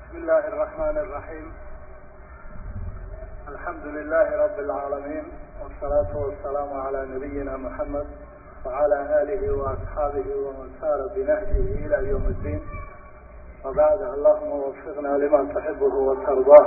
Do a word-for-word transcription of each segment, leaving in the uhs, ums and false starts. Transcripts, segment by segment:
بسم الله الرحمن الرحيم. الحمد لله رب العالمين، والصلاة والسلام على نبينا محمد وعلى آله وأصحابه ومن سار بنهجه إلى يوم الدين. وبعد، اللهم وفقنا لما تحبه وترضاه.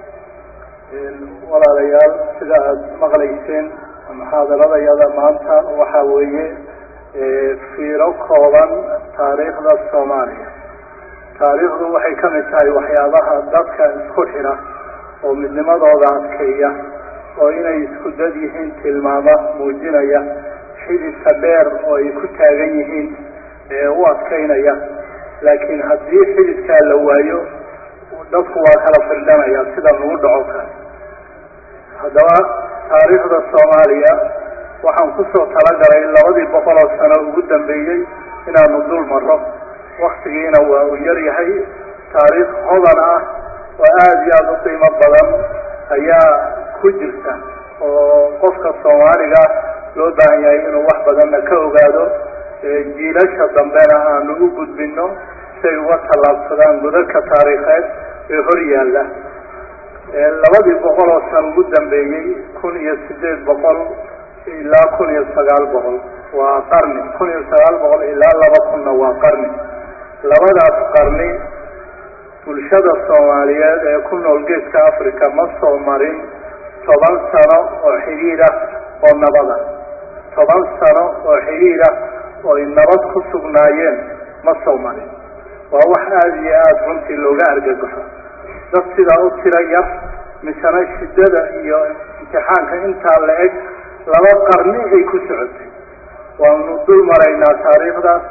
ولا ريال سيدا مغليسين محاضرة يدا مانتا وحاوية في ركوبا تاريخ الصومالية. taariikhdu waxay ka mid tahay waxyaabaha dadka isku xira oo midnimadooda adkeeya oo inay isku dad yihiin tilmaama muujinaya xididka dheer oo ay ku taagan yihiin ee u adkeynaya. laakiin haddii xididkaa la waayo dadku waa kala firdhanaya sida lagu dhaco kale. haddaba taariikhda soomaaliya waxaan kusoo talagalay labadii boqol oo sano ugu dambeeyey inaanu dul marro. waktigiina waa uu yar yahay. taariikh hodan ah oo aada iyo aada u qiimo badan ayaa ku jirta oo qofka soomaaliga loo baahan yahay inuu wax badanna ka ogaado, jiilasha dambena aanu u gudbino siay uga tallaabsadaan godadka taariikheed ee hor yaalla. labadii boqol oo san ugu dambeeyey kun iyo sideed boqol ilaa kun iyo sagaal boqol waa qarni. kun iyo sagaal boqol ilaa laba kunna waa qarni. labadaas qarni bulshada soomaaliyeed ee ku nool geeska africa ma soo marin toban sano oo xidhiidha oo nabada. toban sano oo xidhiidha oo ay nabad ku sugnaayeen ma soo marin. waa wax aada iyo aada runtii looga argagaxo. dad sidaa u tira yar misana shiddada iyo imtixaanka intaa la eg laba qarni ay ku socotay. waanu dul maraynaa taariikhdaas.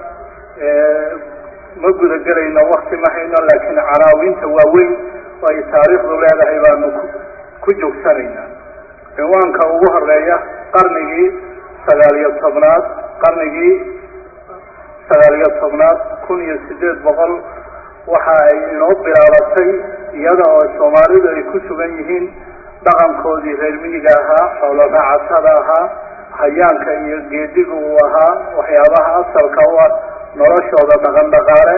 ma guda gelayno, wakti ma hayno, laakiin canaawinta waaweyn oo ay taariikhdu leedahay baanu ku joogsanaynaa. cinwaanka ugu horeeya qarnigii sagaal iyo tobnaad qarnigii sagaal iyo tobnaad kun iyo sideed boqol waxa ay inoo bilaabatay iyada oo soomaalidu ay ku sugan yihiin dhaqankoodii reer miyiga ahaa, xoolo raacatada ahaa, hayaanka iyo geedigu uu ahaa waxyaabaha asalka u ah noloshooda dhaqan dhaqaale.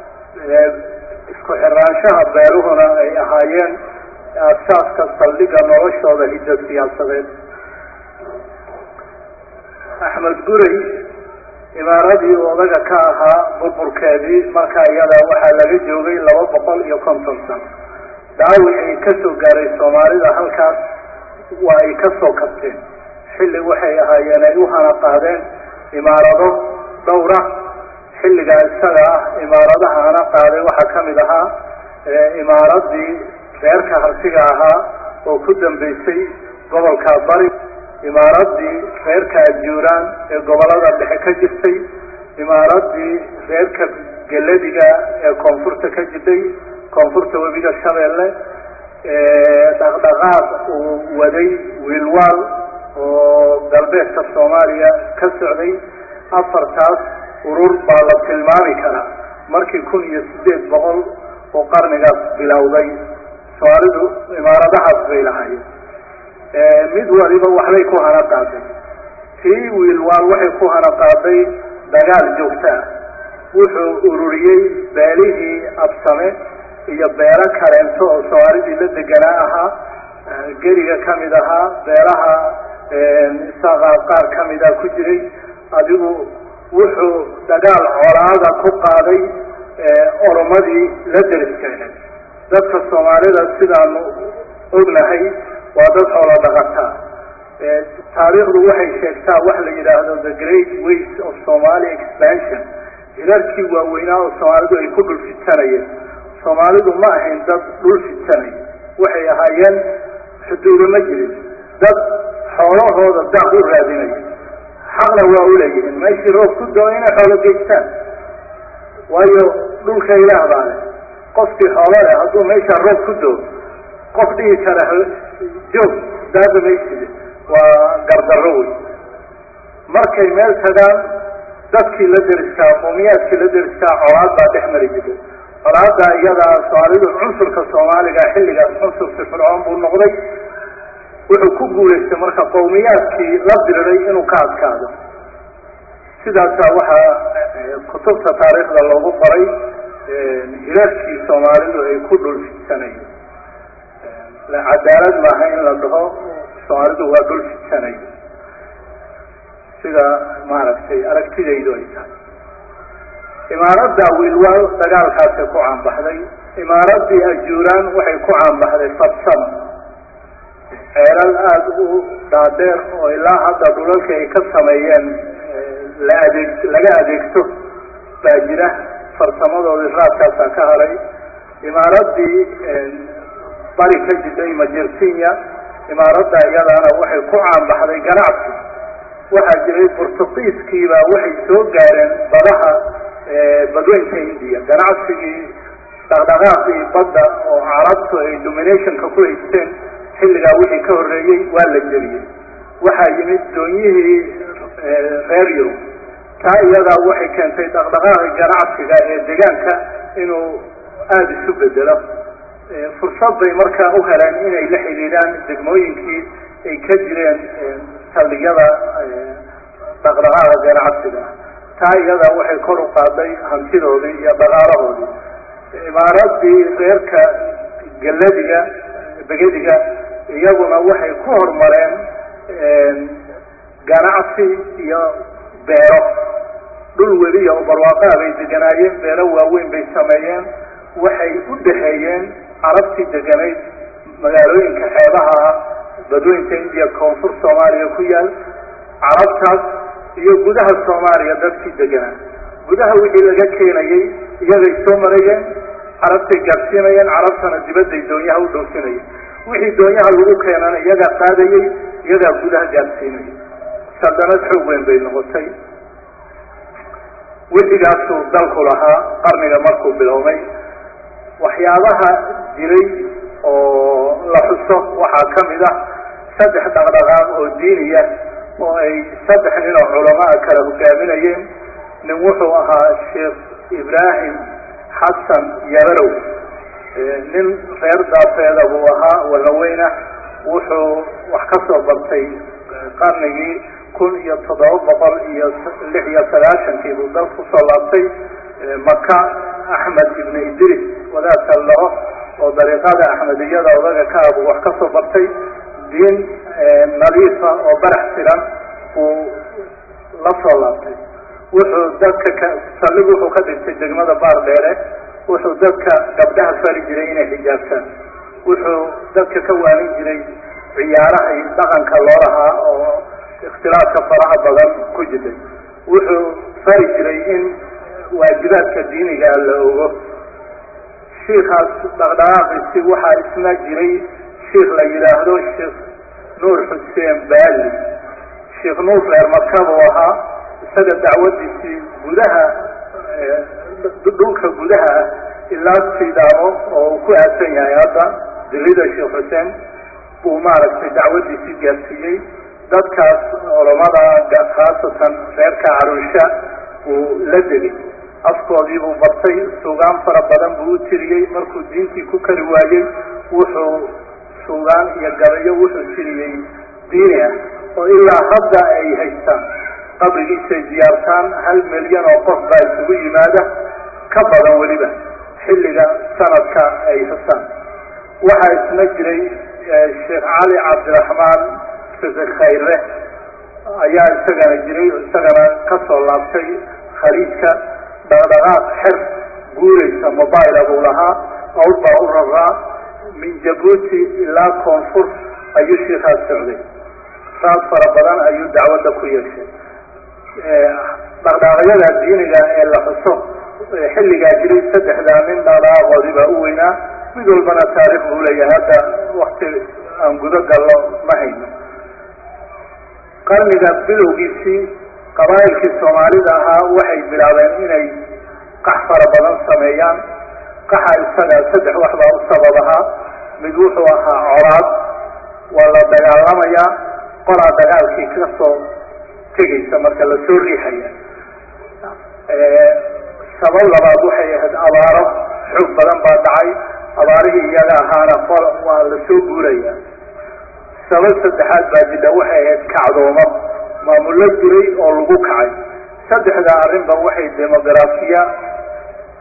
isku xiraanshaha beeruhuna ay ahaayeen aasaaska saldhigga noloshooda hidda siyaasadeed. axmed gurey imaaradii odaga ka ahaa burburkeedii markaa iyada waxaa laga joogay laba boqol iyo konton sano. dhaawicii ka soo gaaray soomaalida halkaas waa ay ka soo kabteen. xilli waxay ahaayeen ay u hana qaadeen imaarado dhowra. xilligaa isaga ah imaaradaha hana qaaday waxaa ka mid ahaa imaaradii reerka hartiga ahaa oo ku dambeysay gobolka bari, imaaradii reerka ajuuraan ee gobolada dhexe ka jirtay, imaaradii reerka geladiga ee koonfurta ka jirtay, koonfurta webiga shabeelle. dhaqdhaqaaq uu waday wiilwaal oo galbeedka soomaaliya ka socday. afartaas urur baa la tilmaami karaa markii kun iyo sideed boqol oo qarnigaas bilowday. soomaalidu imaaradahaas bay lahaayeen. mid waliba waxbay ku hana qaaday. tii wiilwaal waxay ku hana qaaday dagaal joogto ah. wuxuu ururiyey beelihii absame iyo beelo kaleento oo soomaalidii la deganaa ahaa, geriga ka mid ahaa, beelaha isaaqaa qaar ka mida ku jiray. adigu wuxuu dagaal colaada ku qaaday oromadii la deriskeenay. dadka soomaalida sidaanu ognahay waa dad xoolo dhaqataa. taariikhdu waxay sheegtaa wax la yidhaahdo the great ways of Somali expansion. hirarkii waaweynaa oo soomaalidu ay ku dhul fidsanayeen. soomaalidu ma ahayn dad dhul fidsanay, waxay ahaayeen xuduudo ma jirin, dad xoolahooda daaq u raadinaya. xaqna waa u leeyihiin meeshii roob ku doo inay xoolo geystaan, waayo dhulka ilaah baa leh. qofkii xoolo leh hadduu meeshaa roob ku doo qof dhihi kara joog daada mayside waa gardarro wey. markay meel tagaan dadkii la deriskaa, qowmiyaadkii la deriskaa colaad baa dhex mari jiray. colaadda iyadaa soomaalidu cunsurka soomaaliga xilligaas cunsur firfircoon buu noqday. wuxuu ku guulaystay marka qowmiyaadkii la diriray inuu ka adkaado. sidaasaa waxaa kutubta taariikhda loogu qoray hirarkii soomaalidu ay ku dhul fidsanayo cadaalad maaha in la dhaho soomaalidu waa dhul fidsanayo sida maaragtay aragtidaydu ay tahay imaaradda wiilwaa dagaalkaasi ku caanbaxday imaaraddii ajuuraan waxay ku caanbaxday farsamo ceelal aada u dhaadheer oo ilaa hadda dhulalka ay ka sameeyeen la adeeg laga adeegto baa jira farsamadoodii raadkaasaa ka haray imaaraddii bari ka jiday majersinya imaaradda iyadana waxay ku caanbaxday ganacsi waxaa jiray burtuqiiskiibaa waxay soo gaareen badaha badweynka indiya ganacsigii dhaqdhaqaaqii badda oo carabtu ay dominationka ku haysteen xilligaa wixii ka horreeyey waa la jeliyey waxaa yimid doonyihii reer yurub taa iyadaa waxay keentay dhaqdhaqaaqii ganacsiga ee deegaanka inuu aada isu bedelo fursad bay markaa u heleen inay la xidhiidhaan degmooyinkii ay ka jireen saldhigyada dhaqdhaqaaqa ganacsiga taa iyadaa waxay kor u qaaday hantidoodii iyo dhaqaalahoodii imaaraddii reerka galladiga begediga iyaguna waxay ku horumareen ganacsi iyo beero dhul weliya oo barwaaqaha bay deganaayeen beero waaweyn bay sameeyeen waxay u dhaxeeyeen carabtii deganayd magaalooyinka xeebaha ah badweynta indiya koonfur soomaaliya ku yaal carabtaas iyo gudaha soomaaliya dadkii deganaa gudaha wixii laga keenayey iyagay soo marayeen carabtay gaadsiinayeen carabtana dibadday doonyaha u dhoofinayeen wixii doonyaha lagu keenana iyagaa qaadayey iyagaa gudaha gaadsiinayay saldanad xoog weyn bay noqotay wejigaasuu dalku lahaa qarniga markuu biloomay waxyaabaha jiray oo la xuso waxaa ka mid ah saddex dhaqdhaqaaq oo diiniya oo ay saddex nin oo culamaa kala hogaaminayeen nin wuxuu ahaa sheekh ibraahim xasan yabarow nin reer daafeeda buu ahaa walaweyna wuxuu wax ka soo bartay qarnigii kun iyo toddoba boqol iyo lix iyo sagaashankii buu dal kusoo laabtay maka axmed ibn idris wadaadka laho oo dariiqada axmediyada odaga ka abuu wax ka soo bartay diin nadiifa oo barax tiran uu la soo laabtay wuxuu dadka ka sallig wuxuu ka dhigtay degmada baar dheere wuxuu dadka gabdhaha fari jiray inay xijaabtaan wuxuu dadka ka waanin jiray ciyaaraha iyo dhaqanka loo lahaa oo ikhtilaafka faraha badan ku jiray wuxuu fari jiray in waajibaadka diiniga la ogo shiikaas dhaqdhaqaaqiisi waxaa isna jiray shiikh la yidhaahdo sheekh nuur xuseen baali sheekh nuur reer maka buu ahaa isaga dacwadiisii gudaha dhulka gudaha ilaa sidaamo oo uu ku aasan yahay hadda dilida sheekh xuseen buu maaragtay dacwadiisii gaarsiiyey dadkaas culamada khaasatan reerka caruusha uu la degay afkoodii buu bartay suugaan fara badan buu u tiriyey markuu diintii ku kari waayey wuxuu suugaan iyo gabayo wuxuu tiriyey diini ah oo ilaa hadda ay haystaan qabrigiisay ziyaartaan hal milyan oo qof baa isugu yimaada ka badan weliba xilliga sanadka ay xusaan waxaa isna jiray sheekh cali cabdiraxmaan fiqi khayre ayaa isagana jiray isagana ka soo laabtay khaliijka dhaqdhaqaaq xer guuraysa mobile buu lahaa awr baa u raraa min jabuuti ilaa koonfur ayuu shiikaas socday raad fara badan ayuu dacwadda ku yeeshay dhaqdhaqaaqyada diiniga ee la xuso xilligaa jiray saddexdaa nin dhaqdhaqaaqoodii baa u weynaa mid walbana taariikh buu leeyahay hadda wakti aan gudo gallo ma hayno qarniga bilowgiisii qabaa'ilkii soomaalida ahaa waxay bilaabeen inay qax fara badan sameeyaan qaxa isaga saddex wax baa u sabab ahaa mid wuxuu ahaa colaad waa la dagaalamayaa qolaa dagaalkii ka soo tegaysa marka lasoo riixaya sabab labaad waxay ahayd abaaro xoog badan baa dhacay abaarihii iyaga ahaana qol waa lasoo guuraya sabab saddexaad baa jidha waxay ahayd kacdoomo maamullo jiray oo lagu kacay saddexdaa arrinba waxay demografiya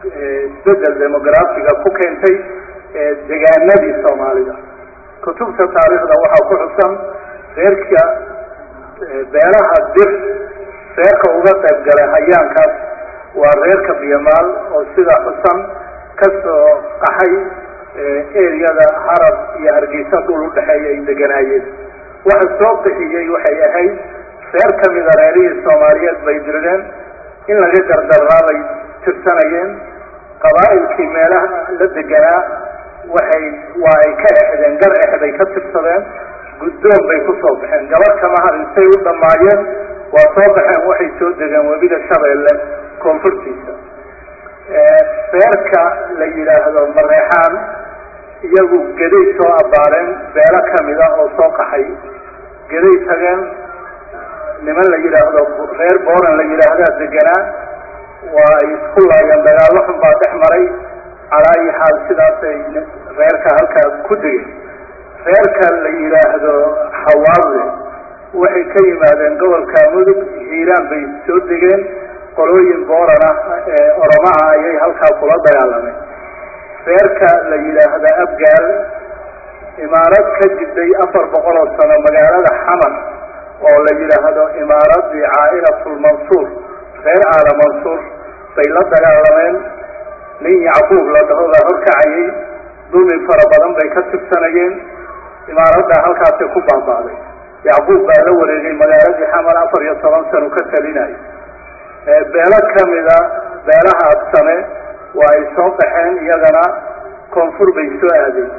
isbedel demografiga ku keentay deegaanadii soomaalida kutubta taariikhda waxaa ku xusan reerka beelaha dir reerka uga qayb galay hayaankaas waa reerka biyamaal oo sida xusan kasoo qaxay eriyada harab iyo hargeysa dhul u dhexeeya ay deganaayeen waxa soo qixiyey waxay ahayd reer ka mida reerihii soomaaliyeed bay dirireen in laga gardarraabay tirsanayeen qabaa'ilkii meelaha la deganaa waxay waa ay ka exdeen gar exday ka tirsadeen guddoon bay ku soo baxeen gabar kama hadisay u dhammaayeen waa soo baxeen waxay soo degeen webiga shabeelle koonfurtiisa reerka la yidhaahdo mareexaan iyagu geday soo abbaareen beelo kamida oo soo qaxay geday tageen niman la yidhaahdo reer booran la yidhaahdaa deganaa waa ay isku laayeen dagaallo xun baa dhex maray calaa ayi xaal sidaasay reerka halkaa ku degeen reerka la yidhaahdo xawaadle waxay ka yimaadeen gobolka mudug hiiraan bay soo degeen qolooyin booran ah ee oromaha ayay halkaa kula dagaalameen reerka la yidhaahda abgaal imaarad ka jirtay afar boqol oo sano magaalada xamar oo la yidhaahdo imaaradii caa'ilatulmansuur reer aala mansuur bay la dagaalameen nin yacquub la dhaho baa horkacayay dulmi fara badan bay ka tirsanayeen imaaraddaa halkaasay ku baaba'day yacquub baa la wareegay magaaladii xamar afar iyo toban sano ka talinayo beelo kamida beelaha absame waa ay soo baxeen iyagana koonfur bay soo aadeen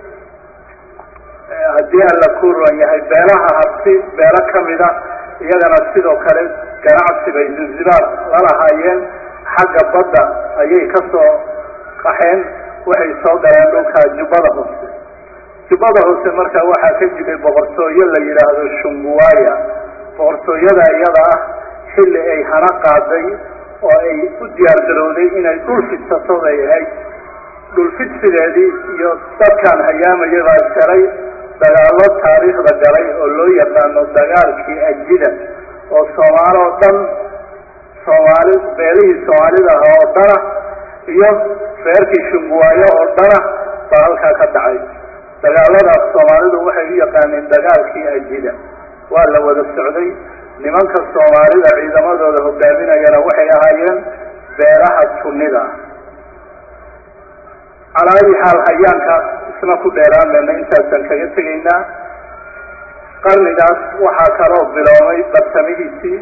haddii alla ku ron yahay beelaha habsi beelo kamida iyagana sidoo kale ganacsi bay zanzibar lalahaayeen xagga badda ayay ka soo qaxeen waxay soo galeen dhulka jubbada hoose jubbada hoose marka waxaa ka jiray boqortooyo la yidhaahdo shunguwaya boqortooyada iyada ah xilli ay hana qaaday oo ay u diyaar garowday inay dhul fidsato bay ahayd dhul fidsigeedii iyo dadkaan hayaamaya baa shalay dagaallo taariikhda galay oo loo yaqaano dagaalkii ajida oo soomaali oo dhan soomaali beelihii soomaalida ah oo dhana iyo reerkii shunguwaayo oo dhana baa halkaa ka dhacay dagaalladaas soomaalidu waxay u yaqaaneen dagaalkii ajida waa la wada socday nimanka soomaalida ciidamadooda hogaaminayana waxay ahaayeen beelaha sunnida calaa ayi xaal hayaankaas isna ku dheeraanayna intaasaan kaga tegaynaa qarnigaas waxaa kaloo biloomay barsamihiisii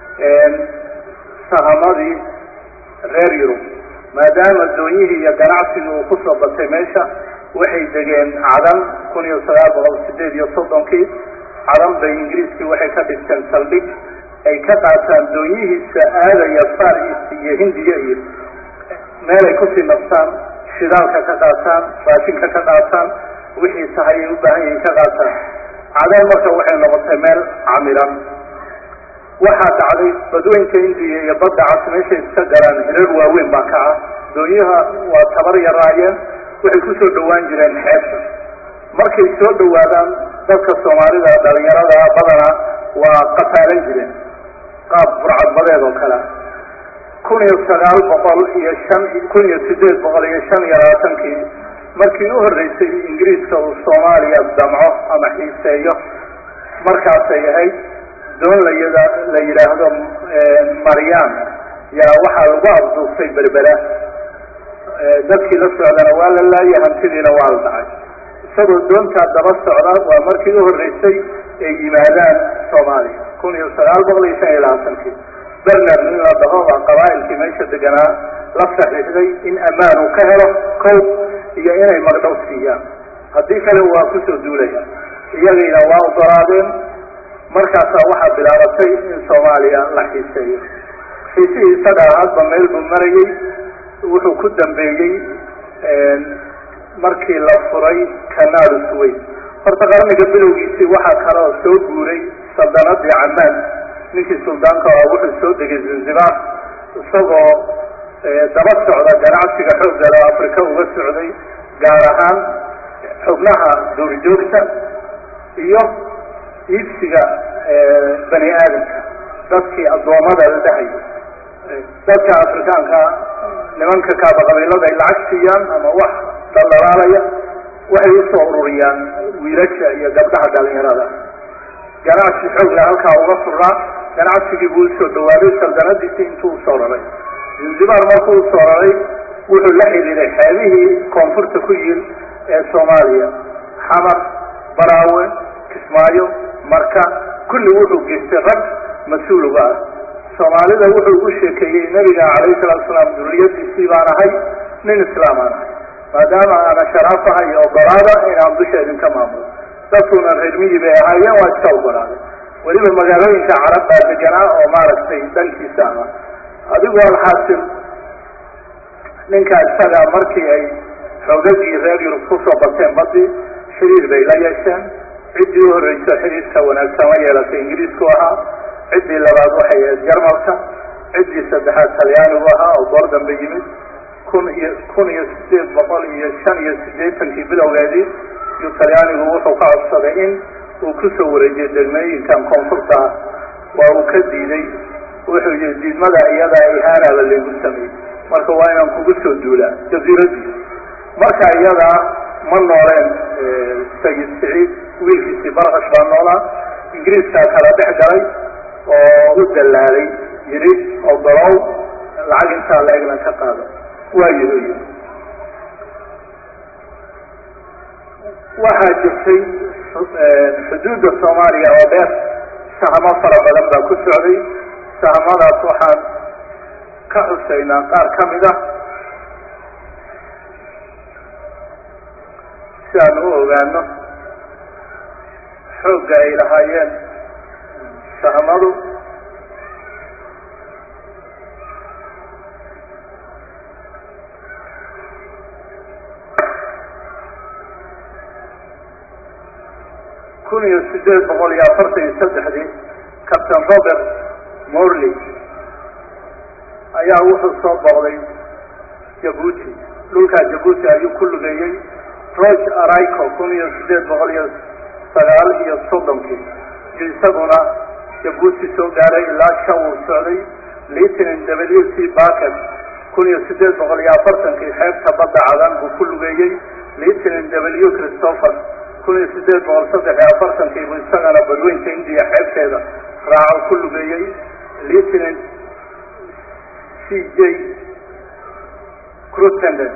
sahamadii reer yurub maadaama doonyihii iyo ganacsigii uu ku soo batay meesha waxay degeen cadan kun iyo sagaal boqol sideed iyo soddonkii cadan bay ingiriiskii waxay ka dhisteen saldhig ay ka qaataan doonyihiisa aadaya far east iyo hindiya iyo meel ay kusii naftaan shidaalka ka qaataan raashinka ka qaataan wixii sahayay u baahan yihiin ka qaataan cadan marka waxay noqotay meel camiran waxaa dhacday badweynka indiya iyo badda cas meeshay iska galaan hirar waaweyn baa kaca doonyaha waa tabar yaraayeen waxay ku soo dhowaan jireen xeebta markay soo dhowaadaan dadka soomaalida dhalinyarada badana waa qataalan jireen qaab burcadbadeed oo kale kun iyo sagaal boqol iyo shan kun iyo sideed boqol iyo shan iyo labaatankii markii u horreysay ingiriiska uu soomaaliya damco ama xiiseeyo markaasay ahayd doon layada la yidhaahdo maryam yaa waxaa lagu abduustay berbera dadkii la socdana waa la laayay hantidiina waa la dhacay isagoo doontaa daba socda waa markii u horreysay ay yimaadaan soomaaliya kun iyo sagaal boqol iyo shan iyo labaatankii bernard nin la dhaho baa qabaa'ilkii meesha deganaa la saxiixday in ammaan uu ka helo kow iyo inay magdhow siiyaan haddii kale waa kusoo duulaya iyagayna waa ogolaadeen markaasaa waxaa bilaabatay in soomaaliya la xiiseeyo xiisihii isaga hadba meel buu marayey wuxuu ku dambeeyey markii la furay kanaalu suways horta qarniga bilowgiisii waxaa kaloo soo guuray saldanadii camaan ninkii suldaanka ah wuxuu soo degay zanzibar isagoo daba socda ganacsiga xoogga loo afrika uga socday gaar ahaan xubnaha duurjoogta iyo iibsiga bani aadamka dadkii addoommada la dhahayo dadka afrikaanka nimanka kaaba qabiilada ay lacag siiyaan ama wax daldalaalaya waxay usoo ururiyaan wiilasha iyo gabdhaha dhalinyarada ganacsi xoog leh halkaa uga furnaa ganacsigii buu usoo dhawaaday saldanadiisii intuu usoo raray zanzibar markuu usoo raray wuxuu la xidhiiray xeebihii koonfurta ku yiil ee soomaaliya xamar baraawe kismaayo marka kulli wuxuu geystay rag mas-uul uga ah soomaalida wuxuu ugu sheekeeyey nabiga calayhi salaatu salaam duriyadiisii baan ahay nin islaam aan ahay maadaama aana sharaafaha iyo ogolaada inaan dusha idinka maamulo dadkuna reer miyi bay ahaayeen waa iska ogolaaday weliba magaalooyinka carab baa deganaa oo maaragtay dhankiisa ama adigu alxaasil ninka isaga markii ay xoogagii reer yurub kusoo bateen badii xiriir bay la yeesheen ciddii u horreyso xiriirka wanaagsan la yeelatay ingiriisku ahaa ciddii labaad waxay ahayd jarmalka ciddii saddexaad talyaanigu ahaa oo goor dambe yimid kun iyo kun iyo sideed boqol iyo shan iyo siddeetankii bilowgeedii iyo talyaanigu wuxuu ka codsaday in uu kusoo wareejiyay degmooyinkan koonfurta ah waa uu ka diiday wuxuu yihi diidmada iyada ihaanaaba laygu sameeyey marka waa inaan kugu soo duulaa jasiiradii marka iyada ma nooleen sayid siciid wiilkiisii barkash baa noolaa ingiriiskaa kala dhex galay oo u dalaalay yidhi ogolow lacag intaa la egna ka qaado waa yihi yii waxaa jirtay xuduudda soomaaliya oo dheer sahamo fara badan baa ku socday sahamadaas waxaan ka xuseynaa qaar ka mid ah si aan u ogaano xoogga ay lahaayeen sahamadu kun iyo sideed boqol iyo afartan iyo saddexdii captain robert morley ayaa wuxuu soo booqday jabuuti dhulkaa jabuuti ayuu ku lugeeyey roge arico kun iyo sideed boqol iyo sagaal iyo soddonkii iyo isaguna jabuuti soo gaaray ilaa shan uu socday lieutenant w c barker kun iyo sideed boqol iyo afartankii xeebta badda cadan buu ku lugeeyey lieutenant w christopher kun iyo sideed boqol saddex iyo afartankii buu isagana badweynta indiya xeebteeda raaco ku lugeeyey lieutenant c j crutenden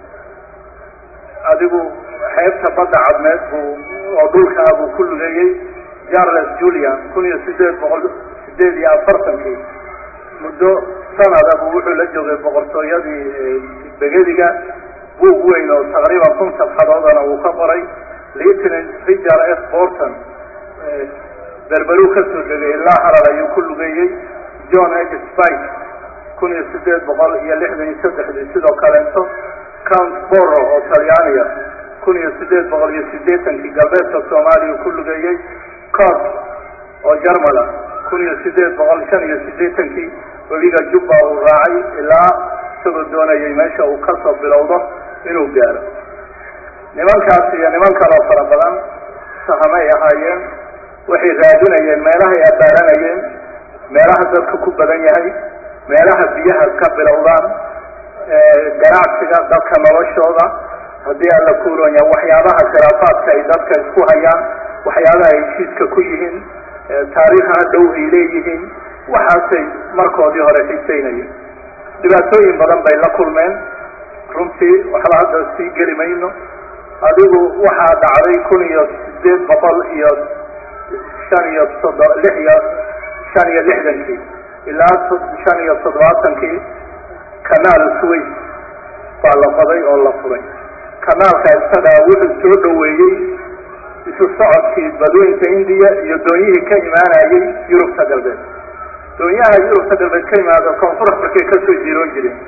adigu xeebta badda cadmeed buu oo dhulkaa buu ku lugeeyey charles julian kun iyo sideed boqol sideed iyo afartankii muddo sanada buu wuxuu la joogay boqortooyadii begediga buug weyn oo taqriiban kun sabxadoodana uu ka qoray lieutenant richard f borton berberuu ka soo degay ilaa harar ayuu ku lugeeyey john h spike kun iyo sideed boqol iyo lixdan iyo saddexdii sidoo kaleeto count borro oo talyaaniya kun iyo sideed boqol iyo siddeetankii galbeedka soomaaliya ku lugeeyey cort oo jarmala kun iyo sideed boqol shan iyo siddeetankii webiga jubba uu raacay ilaa isagoo doonayay meesha uu kasoo bilowdo inuu gaaro nimankaas iyo niman kaloo fara badan sahamay ahaayeen waxay raadinayeen meelahay abaaranayeen meelaha dadka ku badan yahay meelaha biyaha ka bilowdaan ganacsiga dadka noloshooda haddii alla kuuronya waxyaabaha khilaafaadka ay dadka isku hayaan waxyaabaha ay heshiiska ku yihiin taariikha dhow ay leeyihiin waxaasay markoodii hore xiiseynayeen dhibaatooyin badan bay la kulmeen runtii waxba hadda sii geli mayno adigu waxaa dhacday kun iyo sideed boqol iyo shan iyo sodo lix iyo shan iyo lixdankii ilaa shan iyo toddobaatankii kanaal suways baa la qoday oo la furay kanaalka isagaa wuxuu soo dhoweeyey isu socodkii badweynta indiya iyo doonyihii ka imaanayay yurubta galbeed doonyaha yurubta galbeed ka imaado koonfur afrikay kasoo jiroon jireen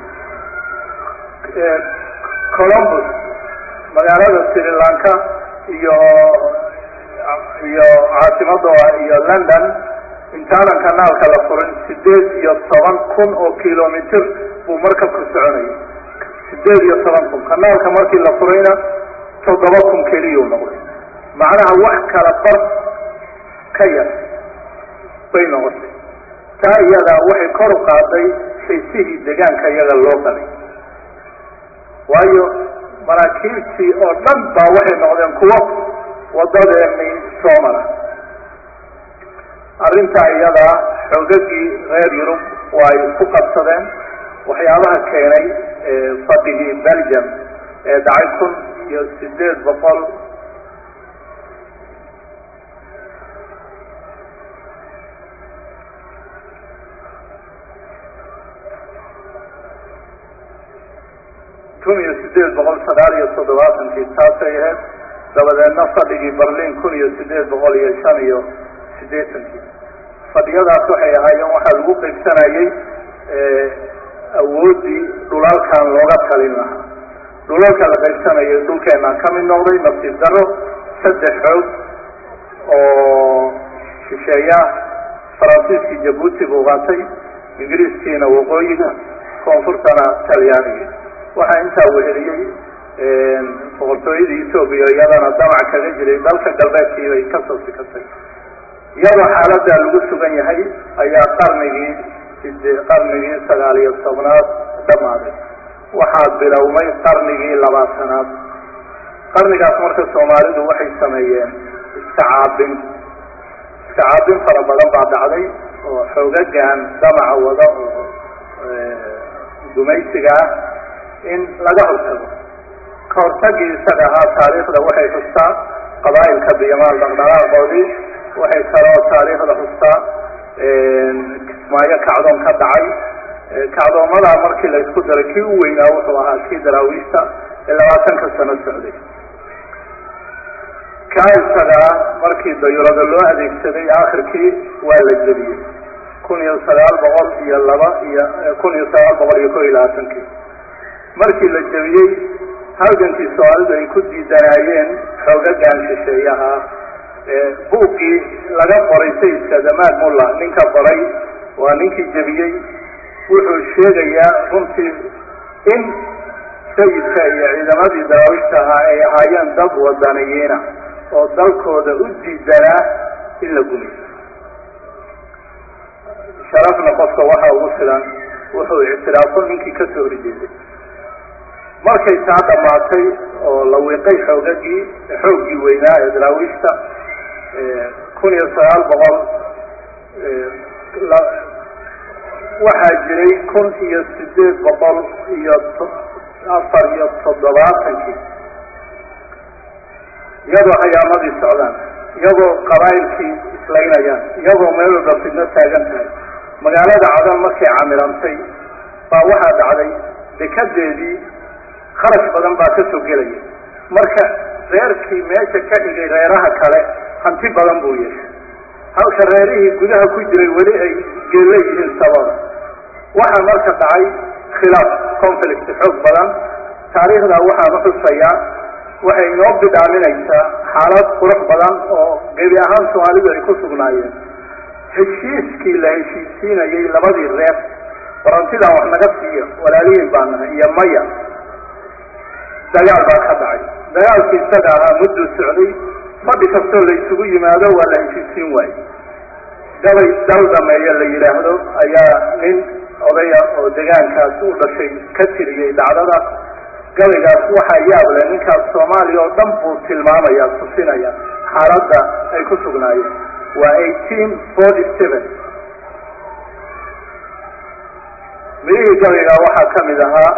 columbus magaalada sri lanka iyo iyo caasimadooda iyo london intaanan kanaalka la furin sideed iyo toban kun oo kilomitr buu markabku soconayay sideed iyo toban kun kanaalka markii la furayna toddoba kun keliyuu noqday macnaha wax kala bar ka yar bay noqotay taa iyadaa waxay kor u qaaday xiisihii deegaanka iyaga loo galay waayo maraakiibtii oo dhan baa waxay noqdeen kuwo waddadeennii soo mara. arrintaa iyadaa xoogagii reer yurub waa ay ku qabsadeen. waxyaabaha keenay fadhigii belgium ee dhacay kun iyo sideed boqol kun iyo sideed boqol sagaal iyo toddobaatankii taasay ahayd. dabadeedna fadhigii berlin kun iyo sideed boqol iyo shan iyo siddeetankii. fadhiyadaas waxay ahaayeen waxaa lagu qaybsanayay awooddii dhulalkan looga talin lahaa. dhulalka la qaybsanayay dhulkeenaan ka mid noqday nasiib darro saddex xoog oo shisheeya. faransiiskii jabuuti buu qaatay, ingiriiskiina waqooyiga, koonfurtana talyaaniga. waxaa intaa weheliyey boqortooyadii etoobiya iyadana damac kaga jiray dalka galbeedkii bay ka soo sikatay. iyadoo xaaladaa lagu sugan yahay ayaa qarnigii qarnigii sagaal iyo tobnaad dhammaaday. waxaa bilowmay qarnigii labaatanaad. qarnigaas marka soomaalidu waxay sameeyeen iska caabin iska caabin fara badan baa dhacday oo xoogagan damaca wada oo gumaysiga ah in laga hortago. ka hortagii isaga ahaa taariikhda waxay xustaa qabaa'ilka biyamaan dhaqdhaqaaqoodii. waxay kaloo taariikhda xustaa kismaayo kacdoon ka dhacay. kacdoomadaa markii la isku daray kii u weynaa wuxuu ahaa kii daraawiishta ee labaatanka sano socday. kaa isagaa markii dayurada loo adeegsaday aakhirkii waa la jebiyey kun iyo sagaal boqol iyo laba iyo kun iyo sagaal boqol iyo ko iyo labaatankii. markii la jebiyey halgankii soomaalidu ay ku diidanaayeen xoogagan shisheeyaha buuggii laga qoray sayidka damaad mulla ninka qoray waa ninkii jebiyey. wuxuu sheegayaa runtii in sayidka iyo ciidamadii daraawiishta ahaa ay ahaayeen dad wadaniyiina oo dalkooda u diidanaa in la gumayso. sharafna qofka waxaa ugu filan wuxuu ictiraafo ninkii ka soo horjeeday. markay taa dhammaatay oo la wiiqay xoogagii xooggii weynaa ee daraawiishta kun iyo sagaal boqol waxaa jiray kun iyo sideed boqol iyo afar iyo toddobaatankii iyadoo hayaamadii socdaan, iyagoo qabaa'ilkii islaynayaan, iyagoo meel walba fidno taagan tahay. magaalada cadan markay camirantay baa waxaa dhacday dekadeedii kharash badan baa ka soo gelaya. marka reerkii meesha ka dhigay reeraha kale hanti badan buu yeeshay, halka reerihii gudaha ku jiray weli ay geella yihiin sabada. waxaa marka dhacay khilaaf conflict xoog badan. taariikhdaa waxaan u xusayaa waxay inoo bidhaaminaysaa xaalad qurux badan oo gebi ahaan soomaalidu ay ku sugnaayeen. heshiiskii la heshiisiinayay labadii reer warantidan wax naga siiyo walaalihiin baa nahay iyo maya, dagaal baa ka dhacay. dagaalkii isaga ahaa mudduu socday. fadhi kastoo la isugu yimaado waa la heshiisiin waaye. gabay dal dhameeya la yidhaahdo ayaa nin odaya oo degaankaas u dhashay ka tiriyey dhacdadaas. gabaygaas waxaa yaab leh, ninkaas soomaaliya oo dhan buu tilmaamaya, tusinaya xaaladda ay ku sugnaayeen. waa eighteen forty seven. midihii gabaygaa waxaa ka mid ahaa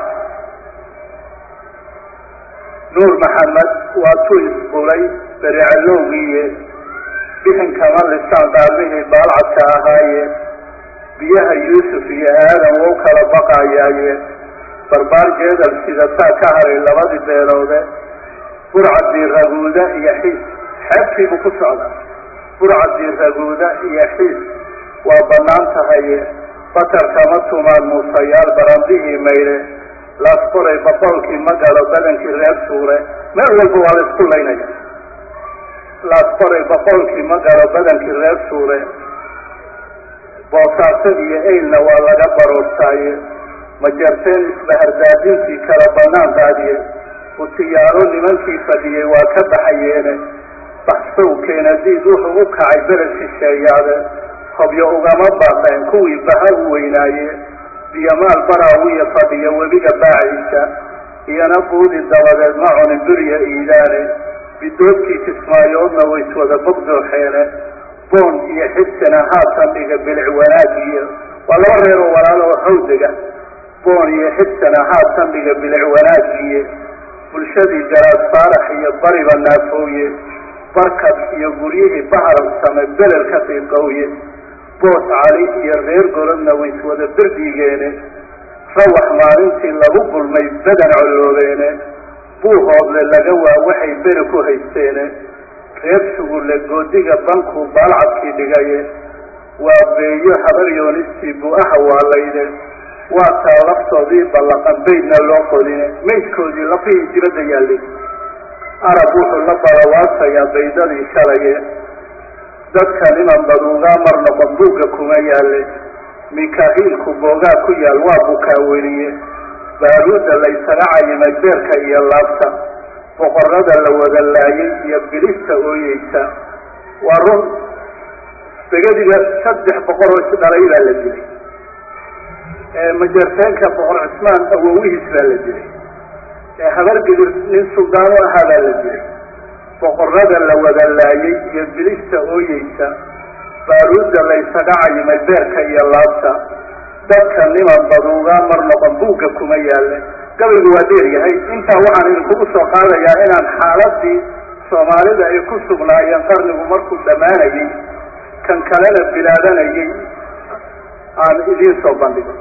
nuur maxamed waa tu isbulay berecalowgiiye bixinkama lisaan qaarmihii baalcadka ahaaye biyaha yuusuf iyo aadan wou kala baqayaaye barbaar jeedal sidataa ka haray labadii beeloode burcadii raguuda iyo xiis. xeebtiibuu ku socdaa. burcadii raguuda iyo xiis waa bannaan tahaye batarkama tumaan muusayaal barandihii maydhe laasqoray boqolkii ma galo badankii reer suure. meel walba waa la isku laynaya. laasqoray boqolkii ma galo badankii reer suure. boosaaso iyo eylna waa laga baroortaaye majeerteen isbahardaadintii kala bannaan daadiye. utiyaaro nimankii fadhiyey waa ka baxayeene baxsow keenadiid wuxuu u kacay beled shisheeyaade. hobyo ugama baaqeen kuwii baha u weynaaye biyamaal baraawiya fadhiya webiga baaciisa. iyana buudi dabadeed ma cuni buriya iidaane bidoodkii kismaayoodna wayswada bogdooxeene boon iyo xibsina haatan dhiga bilic wanaagiyo waa laba reer oo walaal oo hawdega boon iyo xibsina haatan dhiga bilic wanaagiye bulshadii garaad faarax iyo bariba naafooye barkad iyo guryihii baharamsame belel ka fiiqowye boos cali iyo reer golodna wayswada berdigeene rawax maalintii lagu bulmay badan coloobeene buuhoodle laga waa waxay beri ku haysteene reer sugulle goodiga banku baalcadkii dhigaye waa beeyo habaryoonistii bu-aha waalayde waa taa laftoodii ballaqan baydna loo qodine maydkoodii lafihii dibadda yaallay arab wuxuu la balawaasayaa baydadii shalaye dadka niman baduugaa mar noqon buugga kuma yaalle mikaahiilku boogaa ku yaal waa bukaaweliye baaruudda laysaga cayimay beerka iyo laabta boqorrada la wada laayay iyo bilista ooyeysa waa run begadiga saddex boqor oo isdhalay baa la dilay majeerteenka boqor cusmaan awowihiis baa la dilay habargidir nin suldaano ahaa baa la dilay boqorrada la wada laayay iyo bilista ooyeysa baaruudda laysaga cayimay beerka iyo laabta dadka niman baduugaa mar noqon buugga kuma yaalle gabaygu waa dheer yahay intaa waxaan idinkugu soo qaadayaa inaan xaaladii soomaalida ay ku sugnaayeen qarnigu markuu dhammaanayey kan kalena bilaadanayay aan idiin soo bandhigo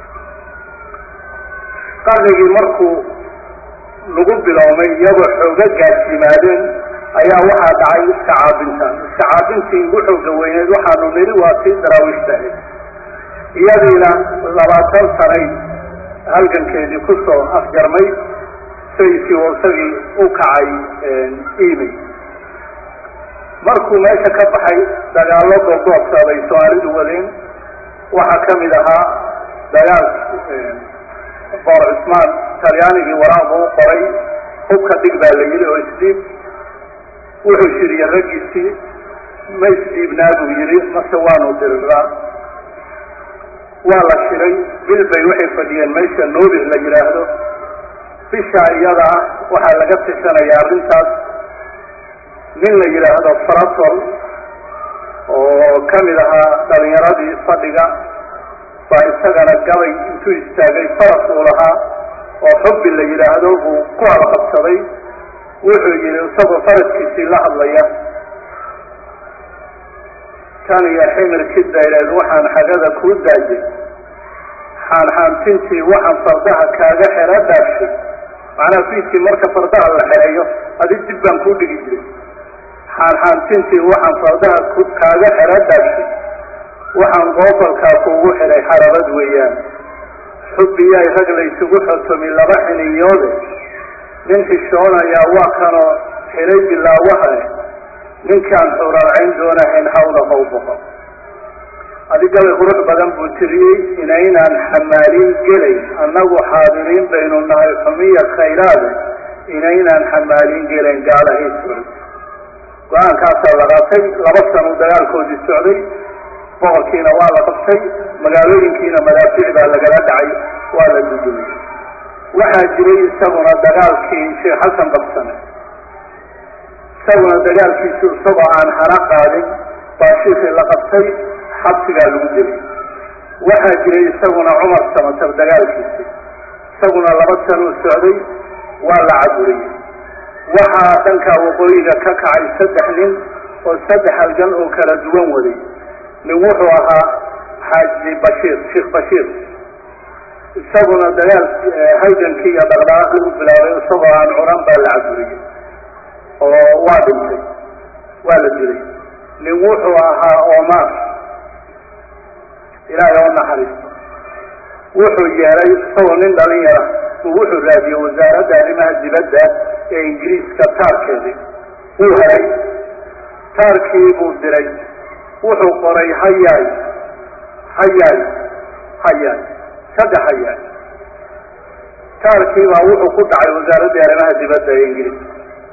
qarnigii markuu lagu biloomay iyagoo xooga gaadsiimaadeen ayaa waxaa dhacay iska caabintaan iska caabintii ugu xooga weyneed waxaanu niri waa sii daraawiishtahay iyadiina labaatan sanay halgankeedii ku soo afjarmay sayfii wasagii u kacay imey markuu meesha ka baxay dagaallo goobgoobta bay soomaalidu wadeen waxaa ka mid ahaa dagaal boqor cusmaan talyaanigii waraaqu u qoray hubka dhig baa la yidhi oo isdhiib wuxuu shiriyey raggiisii ma isdhiibnaa buu yidhi mase waanu diriraa waa la shiray bil bay waxay fadhiyeen meesha noobir la yidhaahdo bishaa iyada ah waxaa laga tashanayaa arrintaas nin la yidhaahdo faratol oo ka mid ahaa dhalinyaradii fadhiga baa isagana gabay intuu istaagay faras uu lahaa oo xubbi la yidhaahdo buu ku halqabsaday wuxuu yidhi isagoo faraskiisii la hadlaya tan iyo ximirkii dayreed waxaan xagada kuu daajay xaanxaantintii waxaan fardaha kaaga xero dhaafshay macnaha fiidkii marka fardaha la xereeyo adi dib baan kuu dhigi jiray xaanxaantintii waxaan fardaha kaaga xero dhaafshay waxaan qoobalkaa kuugu xidhay xarabad weeyaan xubbiyaay rag laysugu xotomi laba xiniyoode nin xishoonayaa waa kanoo xidhay bilaawaha eh ninkaan xuuralcayn doonahayn hawda how boqo adigabay qurux badan buu tiriyey inaynaan xamaaliin gelay annagu xaadiriin baynu nahay xumiya khayraade inaynaan xamaaliin gelayn gaalahay socod go-aankaasaa la qaatay laba sano dagaalkoodii socday boqorkiina waa la qabtay magaalooyinkiina madaafiic baa lagala dhacay waa la dudumay waxaa jiray isaguna dagaalkii sheekh xasan baksane isaguna dagaalkiisu isagoo aan hana qaadin baa shiikii la qabtay xabsigaa lagu dilay waxaa jiray isaguna cumar samatar dagaalkiisi isaguna laba sanuu socday waa la caburiyey waxaa dhanka waqooyiga ka kacay saddex nin oo saddex halgan oo kala duwan waday nin wuxuu ahaa xaaji bashiir sheekh bashiir isaguna dagaal halgankii iyo dhaqdhaqaaqii u bilaabay isagoo aan curan baa la caburiyey oo waa dhintay waa la dilay nin wuxuu ahaa omar ilaahay oo naxariisto wuxuu yeelay isagoo nin dhalin yara uu wuxuu raadiyey wasaaradda arrimaha dibadda ee ingiriiska taarkeedii wuu helay taarkii buu diray wuxuu qoray hayaay hayaay hayaay saddex hayaay taarkii baa wuxuu ku dhacay wasaaraddii arrimaha dibadda ee ingiriiska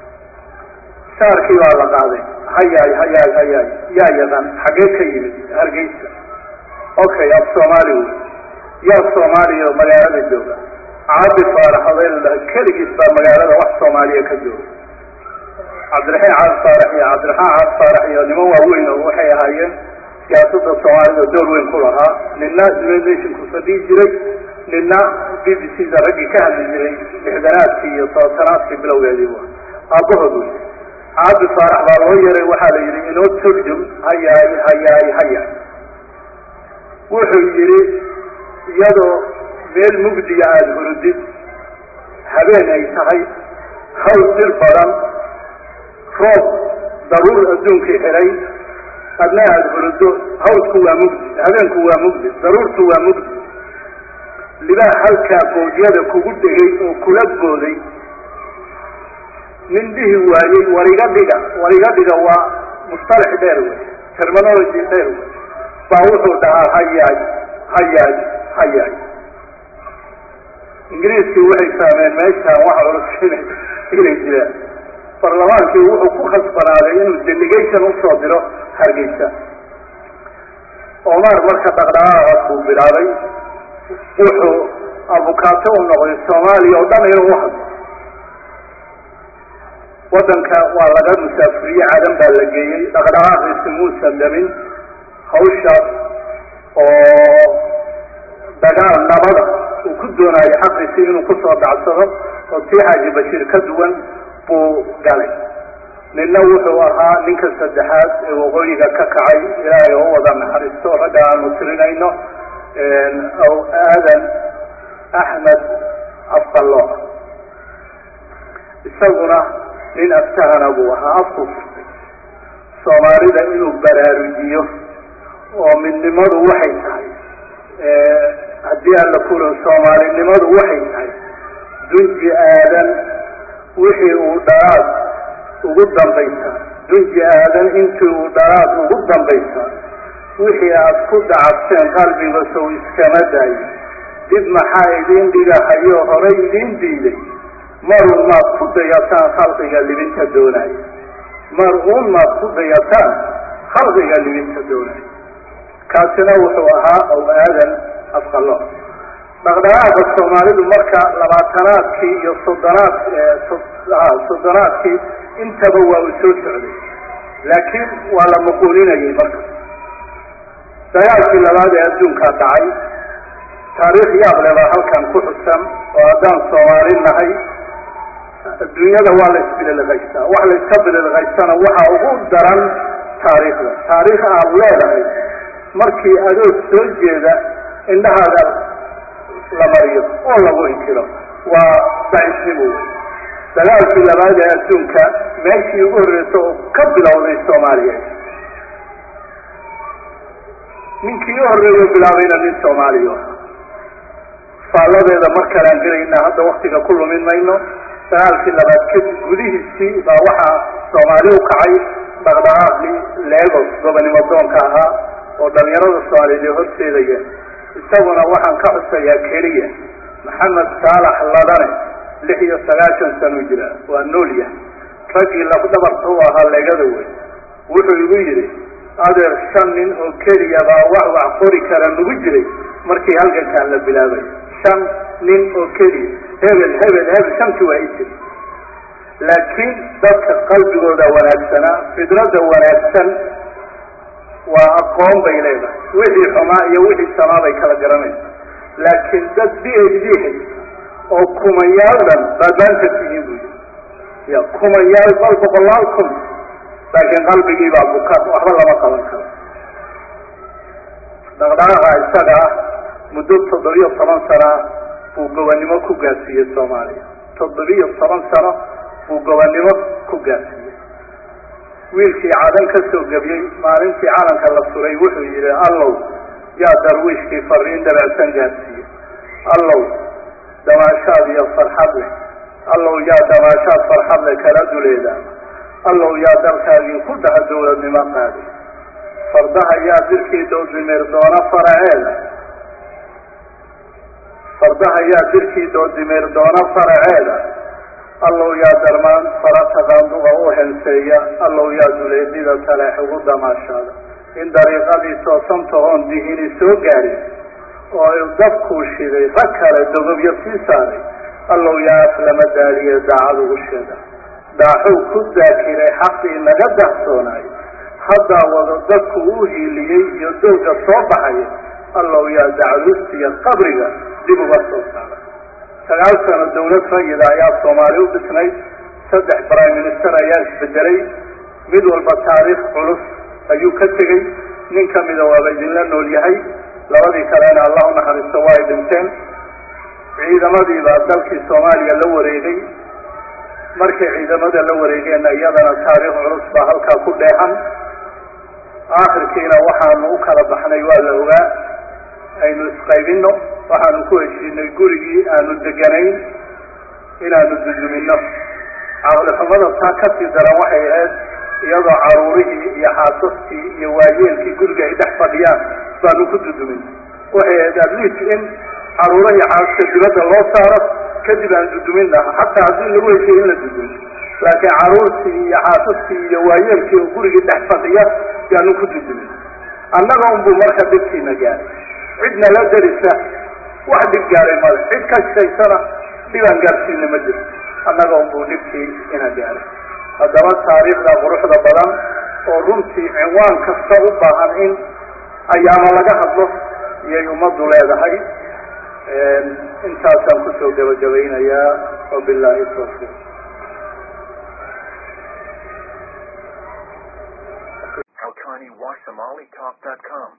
taarkii baa la qaaday hayaay hayaay hayaay yaa yaqaan xaggee ka yimid hargeysa okay af soomaali wey yaa soomaaliya magaalada jooga عابد فارح هذا كل اسمه مجالده واحد صومالية كجو عبد الرحيم عابد فارح يا عبد الرحيم عابد فارح يا نمو وين وحي هايين سياسة الصومالية دور وين كلها للناس ليش كفدي جري لنا بي بي سي درجي كهل جري إحداثات في صوتات في بلو جديوه أبوه عابد فارح بالوير وحال يري إنه ترجم هيا هيا هيا وحي يري يدو meel mugdiga aada hurudid habeen ay tahay hawl dir badan roob daruur adduunkii xiray adna aada hurudo hawlku waa mugdi habeenku waa mugdi daruurtu waa mugdi libaa halkaa boodiyada kugu dhegay oo kula booday nin dhihi waayey wariga dhiga wariga dhiga waa mustalax dheer wey terminology dheer wey baa wuxuu dhahaa hayaay hayaay hayaay ingiriiskii waxay fahmeen meeshaan waxa culus inay jiraan barlamaankii wuxuu ku khasbanaaday inuu delegation usoo diro hargeysa Omar marka dhaqdhaqaaqa uu bilaabay wuxuu abukaato u noqday Soomaaliya oo dhan inuu hadlo wadanka waa laga musaafiriyay cadan baa la geeyay dhaqdhaqaaqiisa muusan dhamin hawshaas oo dagaal nabada uu ku doonayo xaqiisii inuu ku soo dhacsado oo tii Xaaji Bashiir ka duwan buu galay ninna wuxuu ahaa ninka saddexaad ee waqooyiga ka kacay ilaahay oo wada naxariisto ragga aanu tirinayno aw aadan axmed afqallo isaguna nin aftahana buu ahaa afku Soomaalida inuu baraarujiyo oo midnimadu waxay tahay haddii aan la kulo Soomaalinimadu waxay tahay dunji aadan wixii uu dharaad ugu dambaysa dunji aadan intii uu dharaad ugu dambaysa wixii aad ku dacabteen qalbiga soo iskama daayo dib maxaa idin dhigahayo horay idin diiday mar uun ku dayataan khalqiga libinta doonay mar uun ku dayataan khalqiga libinta doonay kaasina wuxuu ahaa oo aadan afqallo dhaqdhaqaaqa Soomaalidu marka labaatanaadkii iyo soddonaad soddonaadkii intaba waa u soo socday laakiin waa la muquulinayay marka dagaalkii labaad ee adduunka dhacay taariikh yaab leh baa halkan ku xusan oo haddaan Soomaali nahay adduunyada waa la isbililqaystaa wax la iska bililqaystana waxa ugu daran taariikhda taariikh aad leedahay markii adoo soo jeeda indhahaaga la mariyo oo lagu inkiro waa daciifnimo dagaalkii labaad ee adduunka meeshii ugu horreysay oo ka bilowday Soomaaliya ninkii horreeyay bilaabayna nin Soomaaliya faaladeeda markaan galayna hadda waqtiga ku lumin mayno dagaalkii labaad kadib gudihiisii baa waxa Soomaaliya u kacay dhaqdhaqaaqii Lagos gobonimo doonka ahaa oo dhalinyarada Soomaaliyeed horseedaya isaguna waxaan ka xusayaa kaliya Maxamed Saalax Ladane lix iyo sagaashan sano jira waa nool yahay ragii la dhabarto ahaa leegada weyn wuxuu igu yiri adeer shan nin oo kaliya baa wax wax qori kara nugu jiray markii halkan la bilaabay shan nin oo kaliya hebel hebel hebel shantii waa isir laakiin dadka qalbigooda wanaagsana fidrada wanaagsan waa aqoon bay leedahay wixii xumaa iyo wixii samaa bay kala garanaysaa laakiin dad bi'eedii oo kumayaaldan badanta tihiin buu ya kumayaal bal boqolaal kun laakiin qalbigii baa buka waxba lama qaban karo dhaqdhaqaaqa isaga muddo toddobiyo toban sano buu gobonimo ku gaarsiiyey Soomaaliya toddobiyo toban sano buu gobonimo ku gaarsiiyey wiilkii cadan ka soo gabiyay maalintii calanka la suray wuxuu yiri allow yaa darwiishkii fariin dabacsan gaarsiiyey allow damaashaad iyo farxad leh allow yaa damaashaad farxad leh kala duleeda allow yaa dalkaagii ku dhaha dowladnimo qaaday fardaha yaa dirkii doodimeer doona faraceeda fardaha yaa dirkii doodimeer doona faraceeda allow yaa darmaan farata qaanduqa u henseeya allow yaa duleedida taleex ugu damaashaada in dariiqadii toosantahoon dihini soo gaarin oo dadku shiday rag kale dogobyo sii saaray allow yaas lama daaliye daacad ugu sheega daaxuu ku daakiray xaqii naga dahsoonaay haddaa wado dadku u hiiliyey iyo dowga soo baxaya allow yaa daclustiya qabriga dib uga soo saara sagaal sano dawlad rayida ayaa soomaali u dhisnayd saddex prime minister ayaa isbedelay mid walba taariikh culus ayuu ka tegey nin ka mida waaba idinla nool yahay labadii kalena allah u naxariisto waa ay dhinteen ciidamadii baa dalkii soomaaliya la wareegay markay ciidamada la wareegeenna iyadana taariikh culus baa halkaa ku dheexan aakhirkiina waxaanu u kala baxnay waa la ogaa aynu isqaybinno waxaanu ku heshiinay gurigii aanu deganayn inaanu dudumino caqli xumada taa ka sii daran waxay ahayd iyadoo caruurihii iyo xaasaskii iyo waayeelkii guriga ay dhex fadhiyaan baanu ku dudumin waxay ahayd adliis in caruuro iyo xaaska dibadda loo saaro kadib aan dudumin lahaa xataa haddii lagu heshiye in la dudumin laakiin caruurtii iyo xaasaskii iyo waayeelkii oo gurigii dhex fadhiya yaanu ku dudumin annaga unbuu marka dhibkiina gaaray cidna la darisa wax dhib gaaray male cid ka shaysana dhibaan gaarsiina ma jiro annaga unbuu dhibkii ina gaaray haddaba taariikhda quruxda badan oo runtii cinwaan kasta u baahan in ayaama laga hadlo iyay ummaddu leedahay intaasaan kusoo gabagabaynayaa wabilaahi tawfiiq Al Kani Wa Somali Talk dot com